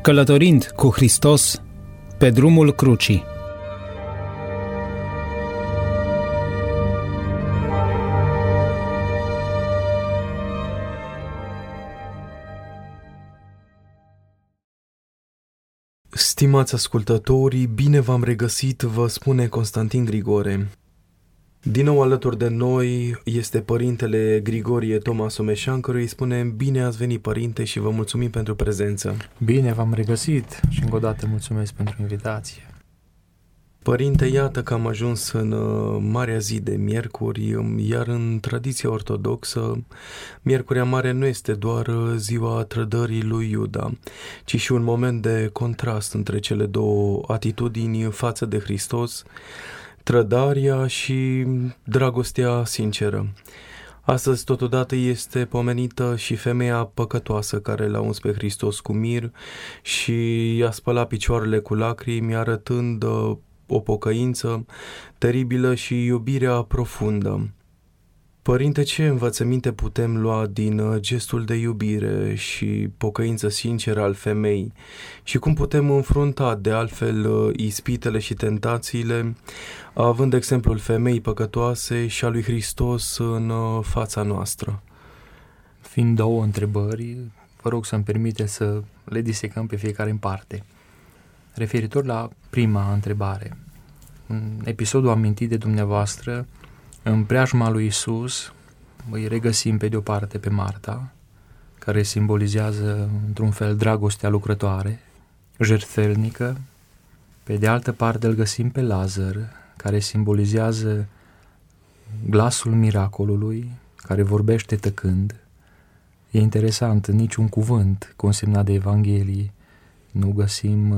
Călătorind cu Hristos pe drumul crucii. Stimați ascultătorii, bine v-am regăsit, vă spune Constantin Grigore. Din nou alături de noi este părintele Grigorie Toma Someșan, căruia îi spunem bine ați venit, părinte, și vă mulțumim pentru prezență. Bine v-am regăsit și încă o dată mulțumesc pentru invitație. Părinte, iată că am ajuns în marea zi de miercuri, iar în tradiția ortodoxă, Miercurea Mare nu este doar ziua trădării lui Iuda, ci și un moment de contrast între cele două atitudini față de Hristos, trădarea și dragostea sinceră. Astăzi, totodată, este pomenită și femeia păcătoasă care l-a uns pe Hristos cu mir și i-a spălat picioarele cu lacrimi, arătând o pocăință teribilă și iubirea profundă. Părinte, ce învățăminte putem lua din gestul de iubire și pocăință sinceră al femeii și cum putem înfrunta de altfel ispitele și tentațiile, având exemplul femeii păcătoase și a lui Hristos în fața noastră? Fiind două întrebări, vă rog să-mi permite să le disecăm pe fiecare în parte. Referitor la prima întrebare, în episodul amintit de dumneavoastră, în preajma lui Iisus îi regăsim pe de o parte pe Marta, care simbolizează într-un fel dragostea lucrătoare, jertfelnică. Pe de altă parte îl găsim pe Lazar, care simbolizează glasul miracolului, care vorbește tăcând. E interesant, niciun cuvânt consemnat de Evanghelie nu găsim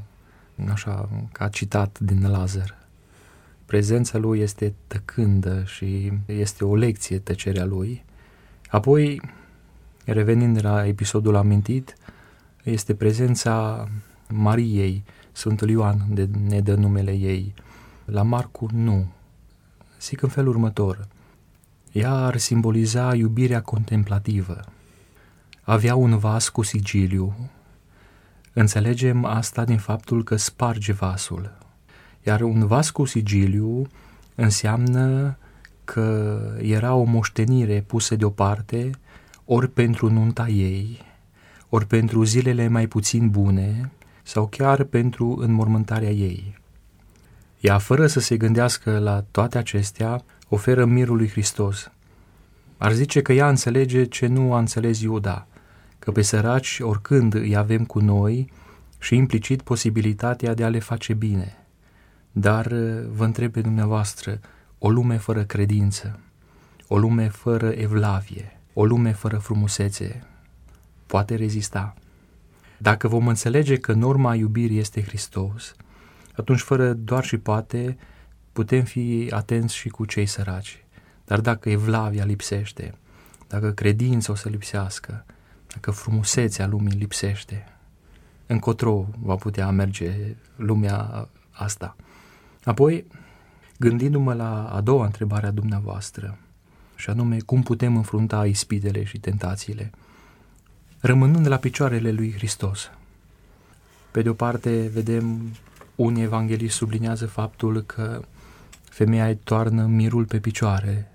așa ca citat din Lazar. Prezența lui este tăcândă și este o lecție tăcerea lui. Apoi, revenind la episodul amintit, este prezența Mariei, Sfântul Ioan ne dă numele ei. La Marcu nu. Zic în felul următor, ea ar simboliza iubirea contemplativă. Avea un vas cu sigiliu. Înțelegem asta din faptul că sparge vasul. Iar un vas cu sigiliu înseamnă că era o moștenire pusă deoparte ori pentru nunta ei, ori pentru zilele mai puțin bune sau chiar pentru înmormântarea ei. Ea, fără să se gândească la toate acestea, oferă mirul lui Hristos. Ar zice că ea înțelege ce nu a înțeles Iuda, că pe săraci oricând îi avem cu noi și implicit posibilitatea de a le face bine. Dar vă întreb pe dumneavoastră, o lume fără credință, o lume fără evlavie, o lume fără frumusețe, poate rezista? Dacă vom înțelege că norma iubirii este Hristos, atunci fără doar și poate putem fi atenți și cu cei săraci. Dar dacă evlavia lipsește, dacă credința o să lipsească, dacă frumusețea lumii lipsește, încotro va putea merge lumea asta? Apoi, gândindu-mă la a doua întrebare a dumneavoastră, și anume cum putem înfrunta ispitele și tentațiile, rămânând la picioarele lui Hristos. Pe de o parte, vedem, unii evangheliști subliniază faptul că femeia îi toarnă mirul pe picioare.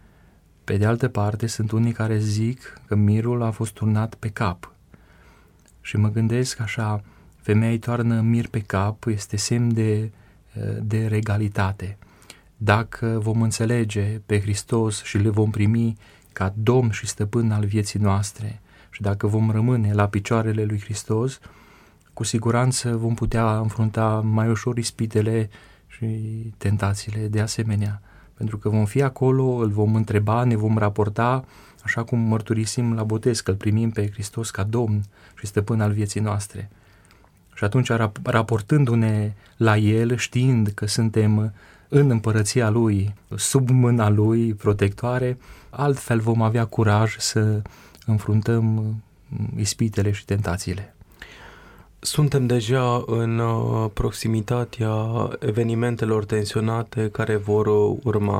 Pe de altă parte, sunt unii care zic că mirul a fost turnat pe cap. Și mă gândesc așa, femeia îi toarnă mir pe cap, este semn de regalitate. Dacă vom înțelege pe Hristos și le vom primi ca Domn și Stăpân al vieții noastre și dacă vom rămâne la picioarele lui Hristos, cu siguranță vom putea înfrunta mai ușor ispitele și tentațiile de asemenea. Pentru că vom fi acolo, îl vom întreba, ne vom raporta, așa cum mărturisim la botez, că îl primim pe Hristos ca Domn și Stăpân al vieții noastre. Și atunci, raportându-ne la El, știind că suntem în împărăția Lui, sub mâna Lui protectoare, altfel vom avea curaj să înfruntăm ispitele și tentațiile. Suntem deja în proximitatea evenimentelor tensionate care vor urma.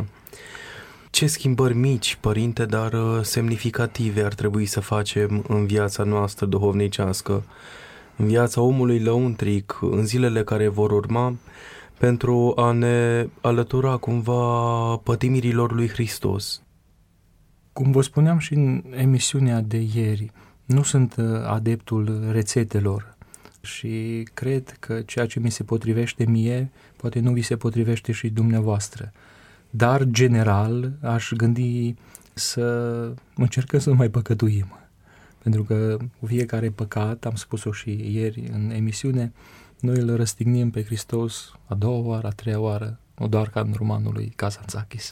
Ce schimbări mici, părinte, dar semnificative ar trebui să facem în viața noastră duhovnicească în viața omului lăuntric, în zilele care vor urma, pentru a ne alătura cumva pătimirilor lui Hristos. Cum vă spuneam și în emisiunea de ieri, nu sunt adeptul rețetelor și cred că ceea ce mi se potrivește mie, poate nu vi se potrivește și dumneavoastră. Dar, general, aș gândi să încercăm să nu mai păcătuim. Pentru că fiecare păcat, am spus-o și ieri în emisiune, noi îl răstignim pe Hristos a doua oară, a treia oară, nu doar ca în romanul lui Kazantzakis.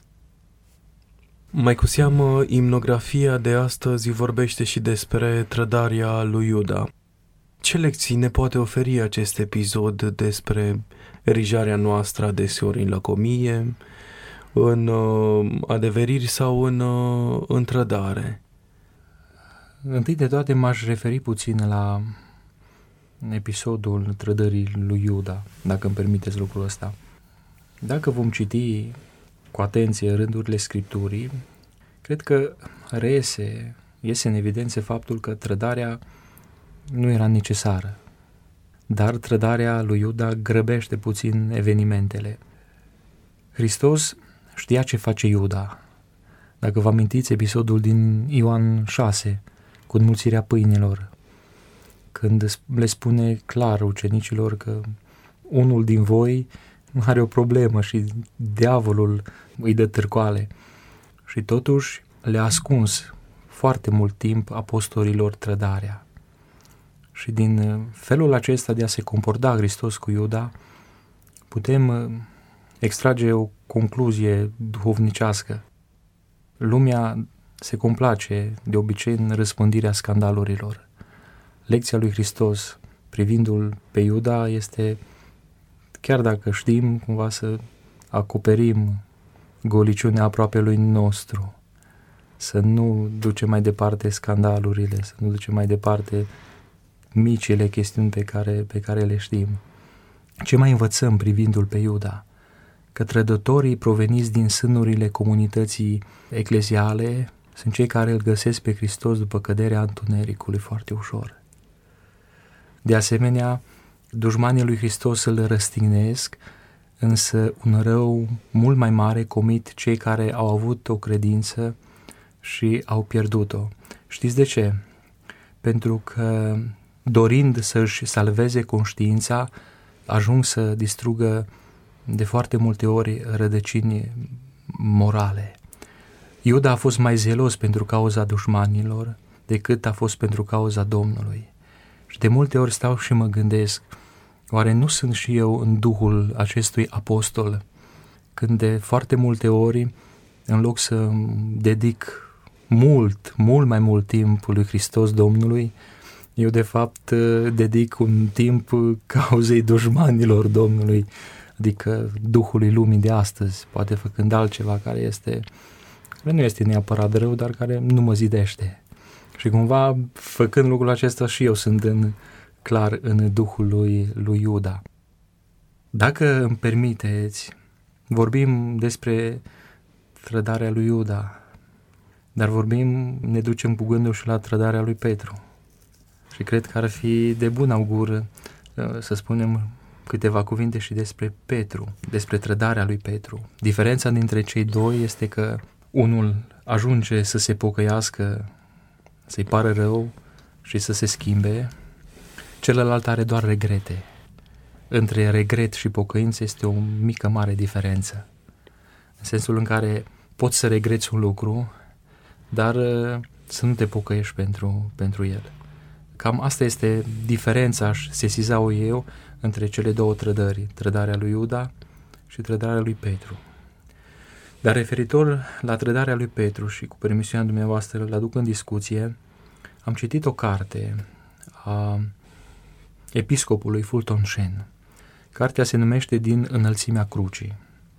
Mai cu seamă, imnografia de astăzi vorbește și despre trădarea lui Iuda. Ce lecții ne poate oferi acest episod despre erijarea noastră adeseori în lăcomie, în adeveriri sau în trădare? Întâi de toate m-aș referi puțin la episodul trădării lui Iuda, dacă îmi permiteți lucrul ăsta. Dacă vom citi cu atenție rândurile Scripturii, cred că iese în evidență faptul că trădarea nu era necesară, dar trădarea lui Iuda grăbește puțin evenimentele. Hristos știa ce face Iuda. Dacă vă amintiți episodul din Ioan 6, cu înmulțirea pâinilor, când le spune clar ucenicilor că unul din voi are o problemă și diavolul îi dă târcoale. Și totuși le-a ascuns foarte mult timp apostolilor trădarea. Și din felul acesta de a se comporta Hristos cu Iuda, putem extrage o concluzie duhovnicească. Lumea se complace de obicei în răspândirea scandalurilor. Lecția lui Hristos privindu-l pe Iuda este, chiar dacă știm cumva să acoperim goliciunea aproapelui nostru, să nu ducem mai departe scandalurile, să nu ducem mai departe micile chestiuni pe care le știm. Ce mai învățăm privindu-l pe Iuda? Că trădătorii proveniți din sânurile comunității ecleziale sunt cei care îl găsesc pe Hristos după căderea întunericului foarte ușor. De asemenea, dușmanii lui Hristos îl răstignesc, însă un rău mult mai mare comit cei care au avut o credință și au pierdut-o. Știți de ce? Pentru că, dorind să-și salveze conștiința, ajung să distrugă de foarte multe ori rădăcini morale. Iuda a fost mai zelos pentru cauza dușmanilor decât a fost pentru cauza Domnului. Și de multe ori stau și mă gândesc, oare nu sunt și eu în duhul acestui apostol, când de foarte multe ori, în loc să dedic mult mai mult timp lui Hristos Domnului, eu de fapt dedic un timp cauzei dușmanilor Domnului, adică duhului lumii de astăzi, poate făcând altceva care nu este neapărat rău, dar care nu mă zidește. Și cumva, făcând lucrul acesta, și eu sunt clar în duhul lui Iuda. Dacă îmi permiteți, vorbim despre trădarea lui Iuda, dar ne ducem cu gândul și la trădarea lui Petru. Și cred că ar fi de bun augur să spunem câteva cuvinte și despre Petru, despre trădarea lui Petru. Diferența dintre cei doi este că unul ajunge să se pocăiască, să-i pară rău și să se schimbe, celălalt are doar regrete. Între regret și pocăință este o mică, mare diferență. În sensul în care poți să regreți un lucru, dar să nu te pocăiești pentru el. Cam asta este diferența, aș sesiza-o eu, între cele două trădări, trădarea lui Iuda și trădarea lui Petru. Dar referitor la trădarea lui Petru și cu permisiunea dumneavoastră îl aduc în discuție, am citit o carte a episcopului Fulton Sheen. Cartea se numește Din înălțimea crucii.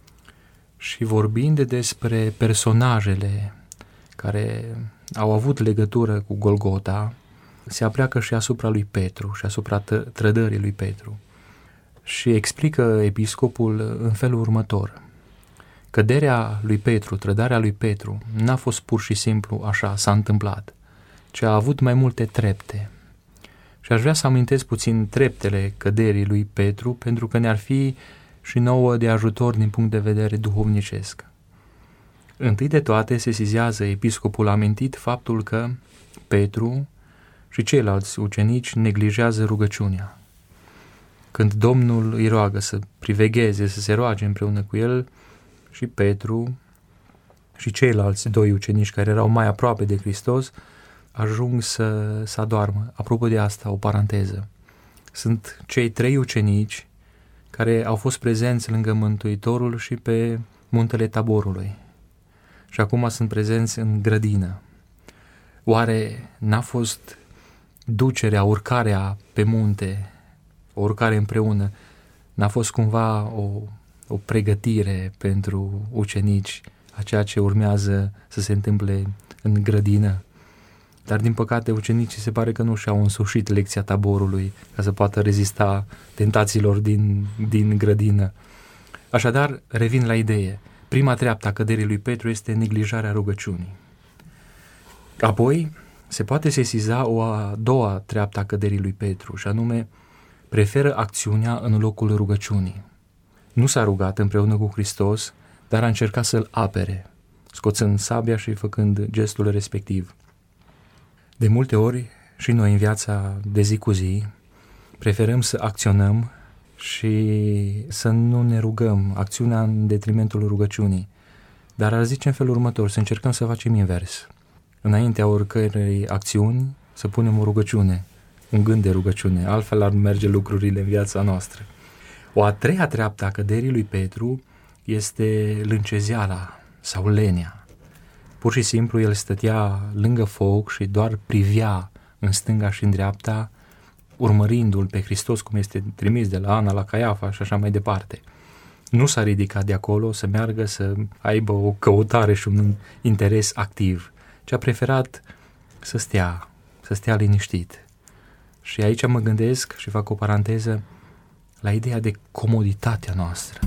Și vorbind despre personajele care au avut legătură cu Golgota, se apleacă și asupra lui Petru și asupra trădării lui Petru. Și explică episcopul în felul următor. Căderea lui Petru, trădarea lui Petru, n-a fost pur și simplu așa, s-a întâmplat, ci a avut mai multe trepte. Și aș vrea să amintesc puțin treptele căderii lui Petru, pentru că ne-ar fi și nouă de ajutor din punct de vedere duhovnicesc. Întâi de toate se sesizează episcopul amintit faptul că Petru și ceilalți ucenici neglijează rugăciunea. Când Domnul îi roagă să privegheze, să se roage împreună cu el, și Petru și ceilalți doi ucenici care erau mai aproape de Hristos ajung să adoarmă. Apropo de asta, o paranteză. Sunt cei 3 ucenici care au fost prezenți lângă Mântuitorul și pe muntele Taborului. Și acum sunt prezenți în grădină. Oare n-a fost ducerea, urcarea pe munte, o urcare împreună, n-a fost cumva o pregătire pentru ucenici a ceea ce urmează să se întâmple în grădină? Dar din păcate ucenicii se pare că nu și-au însușit lecția Taborului ca să poată rezista tentațiilor din grădină. Așadar, revin la idee. Prima treaptă a căderii lui Petru este neglijarea rugăciunii. Apoi se poate sesiza o a doua treaptă a căderii lui Petru, și anume preferă acțiunea în locul rugăciunii. Nu s-a rugat împreună cu Hristos, dar a încercat să-l apere, scoțând sabia și făcând gestul respectiv. De multe ori, și noi în viața de zi cu zi, preferăm să acționăm și să nu ne rugăm, acțiunea în detrimentul rugăciunii. Dar ar zice în felul următor, să încercăm să facem invers. Înaintea oricărei acțiuni, să punem o rugăciune, un gând de rugăciune, altfel ar merge lucrurile în viața noastră. O a treia treaptă a căderii lui Petru este lâncezeala sau lenea. Pur și simplu el stătea lângă foc și doar privea în stânga și în dreapta, urmărindu-l pe Hristos, cum este trimis de la Ana la Caiafa și așa mai departe. Nu s-a ridicat de acolo să meargă să aibă o căutare și un interes activ, ci a preferat să stea liniștit. Și aici mă gândesc și fac o paranteză la ideea de comoditatea noastră.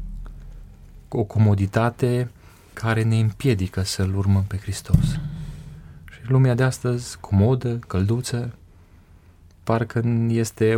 O comoditate care ne împiedică să-L urmăm pe Hristos. Și lumea de astăzi, comodă, călduță, parcă este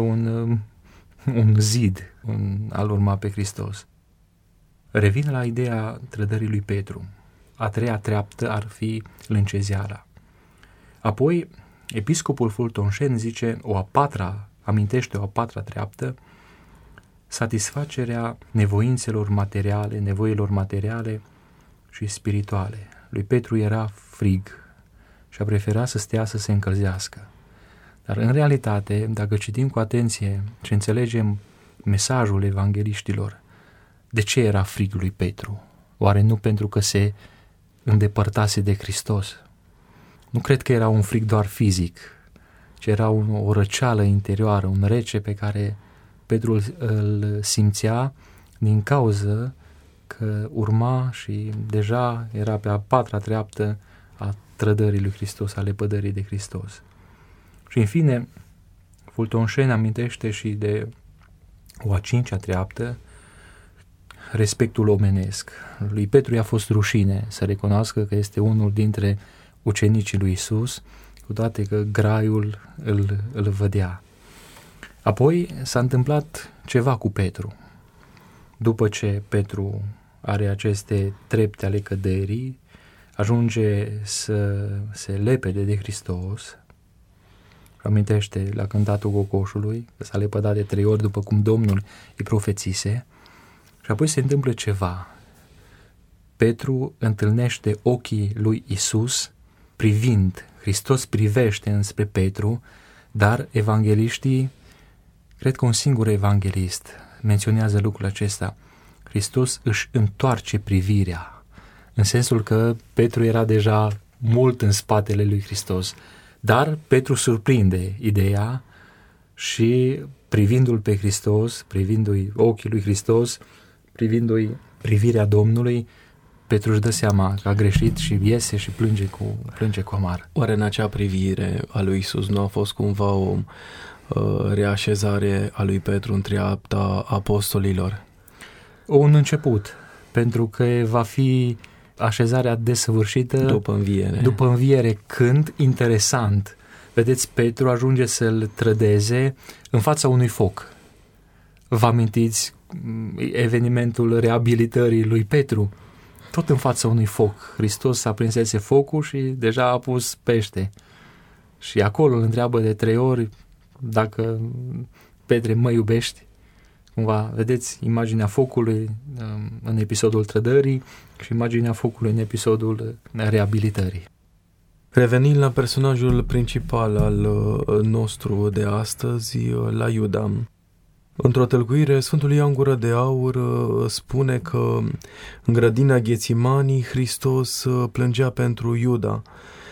un zid al urma pe Hristos. Revin la ideea trădării lui Petru. A treia treaptă ar fi lâncezeala. Apoi, episcopul Fultonșen zice amintește o a patra treaptă, satisfacerea nevoilor materiale și spirituale. Lui Petru era frig și a preferat să stea să se încălzească. Dar în realitate, dacă citim cu atenție și înțelegem mesajul evangheliștilor, de ce era frig lui Petru? Oare nu pentru că se îndepărtase de Hristos? Nu cred că era un frig doar fizic, ci era o răceală interioară, un rece pe care Petru îl simțea din cauză că urma și deja era pe a patra treaptă a trădării lui Hristos, a lepădării de Hristos. Și în fine, Fultonșen amintește și de o a cincea treaptă, respectul omenesc. Lui Petru i-a fost rușine să recunoască că este unul dintre ucenicii lui Isus, cu toate că graiul îl vedea. Apoi s-a întâmplat ceva cu Petru. După ce Petru are aceste trepte ale căderii, ajunge să se lepede de Hristos. Amintește la cântatul cocoșului că s-a lepădat de 3 ori după cum Domnul îi profețise. Și apoi se întâmplă ceva. Petru întâlnește ochii lui Isus privind. Hristos privește înspre Petru, dar evangheliștii, cred că un singur evanghelist menționează lucrul acesta. Hristos își întoarce privirea, în sensul că Petru era deja mult în spatele lui Hristos, dar Petru surprinde ideea și privindu-l pe Hristos, privindu-i ochii lui Hristos, privindu-i privirea Domnului, Petru își dă seama că a greșit și iese și plânge cu amar. Oare în acea privire a lui Isus nu a fost cumva o reașezare a lui Petru în treapta apostolilor? Un început, pentru că va fi așezarea desăvârșită după înviere, când, interesant, Vedeți, Petru ajunge să-l trădeze în fața unui foc. Vă amintiți evenimentul reabilitării lui Petru? Tot în fața unui foc. Hristos aprinsese focul și deja a pus pește. Și acolo îl întreabă de 3 ori: dacă, Petre, mă iubești? Cumva, vedeți imaginea focului în episodul trădării și imaginea focului în episodul reabilitării. Revenind la personajul principal al nostru de astăzi, la Iuda. Într-o tălcuire, Sfântul Ioan Gură de Aur spune că în grădina Ghețimanii Hristos plângea pentru Iuda,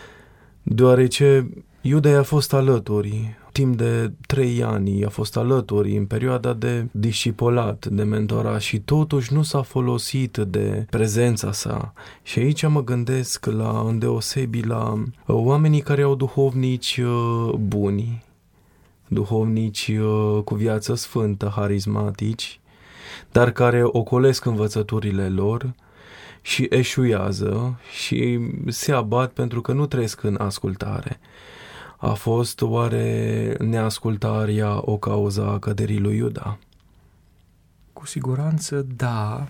deoarece Iuda i-a fost alături. Timp de 3 ani a fost alături în perioada de discipolat, de mentorat și totuși nu s-a folosit de prezența sa. Și aici mă gândesc îndeosebi la oamenii care au duhovnici buni, duhovnici cu viață sfântă, harismatici, dar care ocolesc învățăturile lor și eșuează și se abat pentru că nu trăiesc în ascultare. A fost oare neascultarea o cauză a căderii lui Iuda? Cu siguranță da,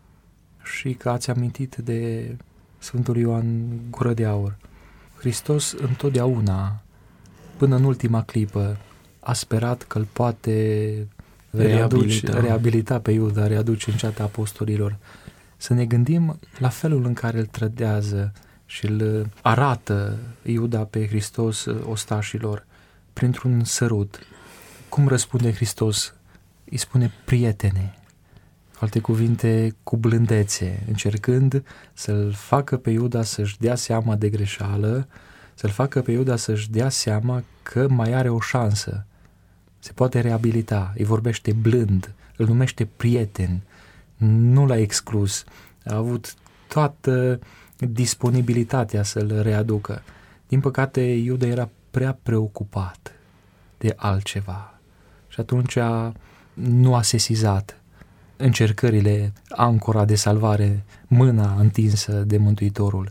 și că ați amintit de Sfântul Ioan Gură de Aur. Hristos întotdeauna, până în ultima clipă, a sperat că îl poate reabilita pe Iuda, readuce în ceata apostolilor. Să ne gândim la felul în care îl trădează și îl arată Iuda pe Hristos ostașilor printr-un sărut. Cum răspunde Hristos? Îi spune: prietene. Cu alte cuvinte, cu blândețe, încercând să-l facă pe Iuda să-și dea seama de greșeală, să-l facă pe Iuda să-și dea seama că mai are o șansă. Se poate reabilita. Îi vorbește blând, îl numește prieten. Nu l-a exclus. A avut toată disponibilitatea să-l readucă. Din păcate, Iuda era prea preocupat de altceva și atunci nu a sesizat încercările ancora de salvare, mâna întinsă de Mântuitorul.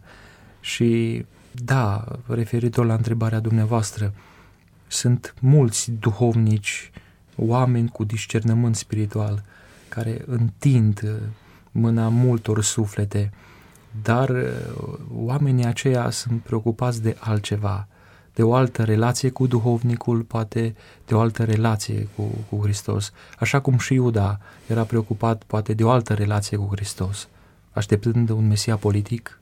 Și da, referitor la întrebarea dumneavoastră, sunt mulți duhovnici, oameni cu discernământ spiritual, care întind mâna multor suflete, dar oamenii aceia sunt preocupați de altceva, de o altă relație cu duhovnicul, poate de o altă relație cu Hristos, așa cum și Iuda era preocupat poate de o altă relație cu Hristos, așteptând un Mesia politic.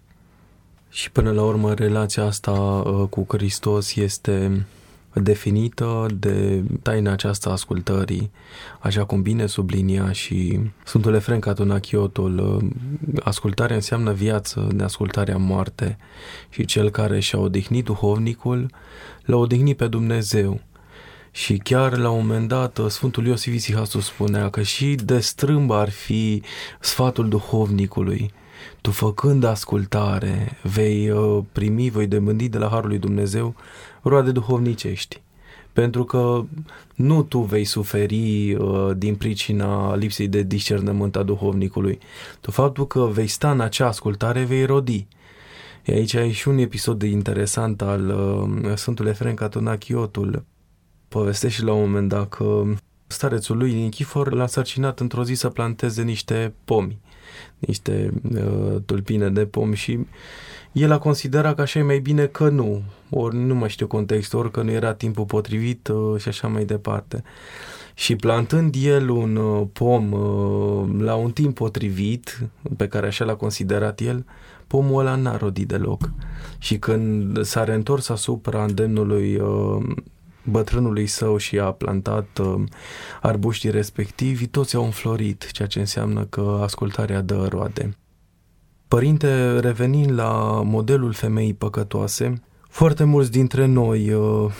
Și până la urmă relația asta cu Hristos este definită de taina aceasta ascultării, așa cum bine sublinia și Sfântul Efrem Catonachiotul. Ascultarea înseamnă viață, neascultarea moarte, și cel care și-a odihnit duhovnicul l-a odihnit pe Dumnezeu. Și chiar la un moment dat Sfântul Iosif Isihastu spunea că și de strâmb ar fi sfatul duhovnicului: tu, făcând ascultare, vei primi, voi demândi de la harul lui Dumnezeu roade duhovnicești. Pentru că nu tu vei suferi din pricina lipsei de discernământ a duhovnicului. Tu, faptul că vei sta în acea ascultare, vei rodi. Aici e și un episod interesant al Sfântului Efrem Catonachiotul. Povestește la un moment dat că starețul lui Nichifor l-a însărcinat într-o zi să planteze niște pomi, niște tulpine de pom, și el a considerat că așa e mai bine că nu, ori nu mai știu contextul, ori că nu era timpul potrivit și așa mai departe. Și plantând el un pom la un timp potrivit, pe care așa l-a considerat el, pomul ăla n-a rodit deloc. Și când s-a reîntors asupra îndemnului bătrânului său și a plantat arbuștii respectivi, toți au înflorit, ceea ce înseamnă că ascultarea dă roade. Părinte, revenind la modelul femeii păcătoase, foarte mulți dintre noi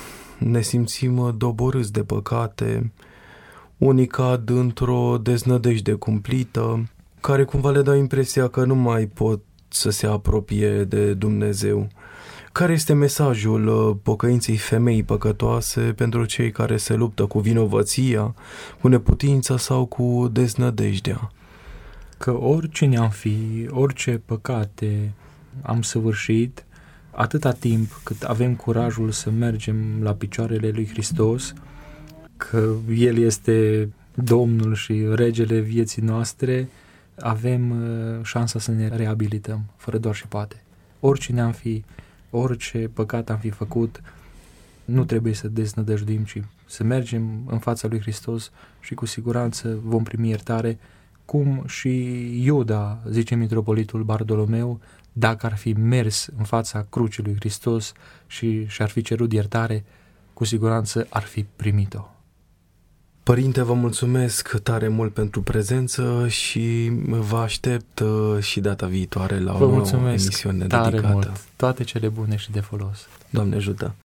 ne simțim doborâți de păcate, unii cad într-o deznădejde cumplită, care cumva le dau impresia că nu mai pot să se apropie de Dumnezeu. Care este mesajul pocăinței femeii păcătoase pentru cei care se luptă cu vinovăția, cu neputința sau cu deznădejdea? Că oricine am fi, orice păcate am săvârșit, atâta timp cât avem curajul să mergem la picioarele lui Hristos, că El este Domnul și Regele vieții noastre, avem șansa să ne reabilităm, fără doar și poate. Oricine am fi, orice păcat am fi făcut, nu trebuie să deznădăjduim, ci să mergem în fața lui Hristos și cu siguranță vom primi iertare, cum și Iuda, zice mitropolitul Bartolomeu, dacă ar fi mers în fața crucii lui Hristos și și-ar fi cerut iertare, cu siguranță ar fi primit-o. Părinte, vă mulțumesc tare mult pentru prezență și vă aștept și data viitoare la o nouă emisiune dedicată. Vă mulțumesc tare mult. Toate cele bune și de folos. Doamne ajută!